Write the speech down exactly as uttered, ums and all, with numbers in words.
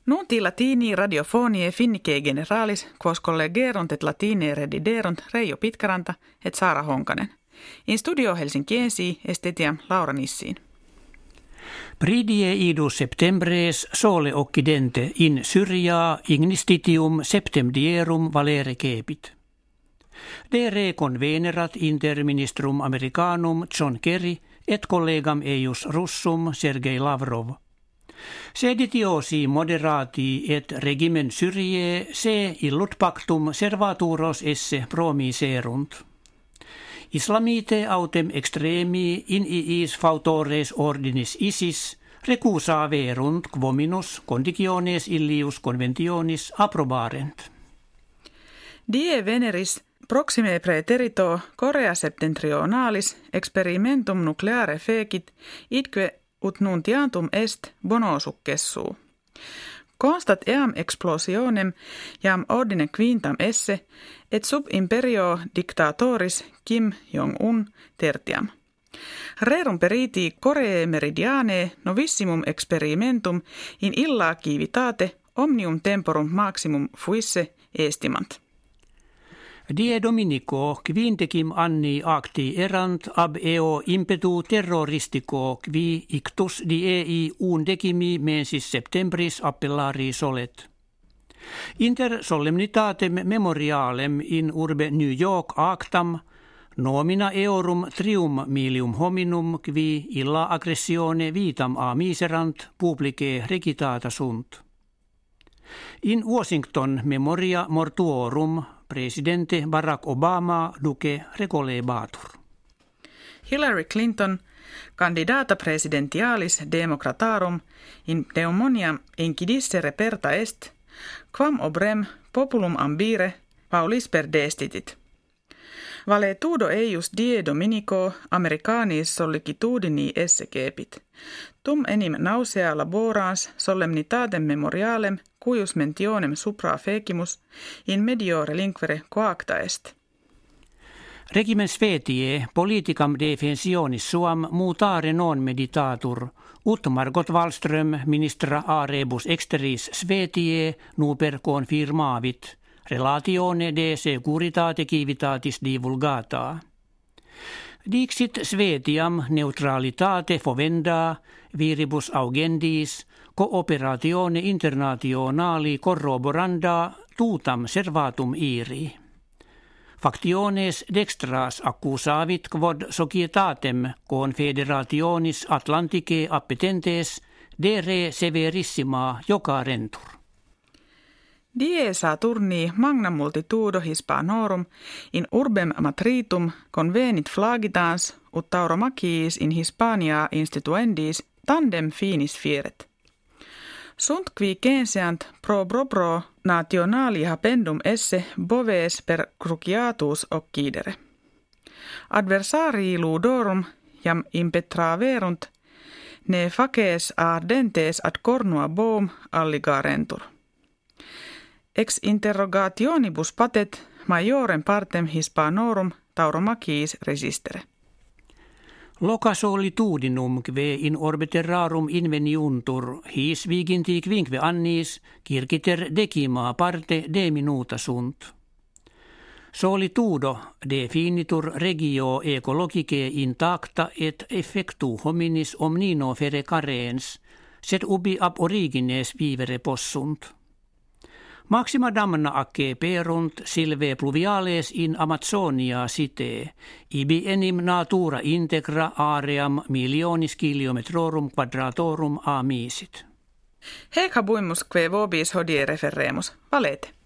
Nunti latini radiofonie finnike generalis, quos collegerunt et latine rediderunt Reijo Pitkaranta et Saara Honkanen. In studio Helsinkiensi estetiam Laura Nissiin. Pridie idus septembres sole occidente in Syria ignistitium septemdierum valere cepit. De re convenerat inter ministrum Americanum John Kerry et collegam eius Russum Sergei Lavrov. Seditiosi moderati et regimen Syriae se illut pactum servaturos esse promiserunt. Islamite autem extremi in iis fautores ordinis ISIS recusa verunt quominus conditiones illius conventionis approbarent. Die veneris proxime praeterito Korea septentrionalis experimentum nucleare fecit idque ut nuntiantum est bono successuu. Constat eam explosionem jam ordine quintam esse et sub imperio dictatoris Kim Jong-un tertiam. Rerum periti Koreae meridiane novissimum experimentum in illa civitate omnium temporum maximum fuisse estimant. Die Dominico quintecim anni acti erant ab eo impetu terroristico qui ictus diei undecimi mensis septembris appellari solet. Inter solemnitatem memorialem in urbe New York actam nomina eorum trium milium hominum qui illa aggressione vitam a miserant publicae recitata sunt. In Washington memoria mortuorum presidente Barack Obama duce recolebatur. Hillary Clinton, candidata presidentialis democratarum in pneumonia incidisse reperta est, quam obrem populum ambire paulis perdestitit. Valetudo eius die Dominico Americanis sollicitudini esse cepit. Tum enim nausea laborans solemnitatem memorialem cuius mentionem supra fecimus in medio relinquere coacta est. Regimen svetie politicam defensionis suam mutare non meditatur, ut Margot Wallström ministra a rebus exteris svetie nuper confirmavit, relatione de securitate civitatis divulgata. Dixit svetiam neutralitate fovenda viribus augendis cooperatione internationali corroboranda tutam servatum iri. Factiones dextras accusavit quod societatem confederationis Atlanticae appetentes de re severissima jocarentur. Die Saturni magna multitudo Hispanorum in urbem matritum convenit flagitans ut tauromachiis in Hispania instituendis tandem finis fieret. Sunt qui censeant pro proprio nationali habendum esse boves per cruciatus occidere. Adversarii ludorum jam impetraverunt, ne faces ardentes ad cornua boum alligarentur. Ex interrogationibus patet majorem partem Hispanorum tauromachiis resistere. Loca solitudinum kve in orbe terrarum inveniuntur his viginti quinque annis circiter decima parte de minuta sunt. Solitudo definitur regio ecologicae intacta et effectu hominis omnino fere carens, sed ubi ab origines vivere possunt. Maxima damna acce perunt silve pluviales in Amazonia site, ibi enim natura integra aream milionis kilometrorum quadratorum a misit. Hec habuimus que vobis hodie referremus, valete.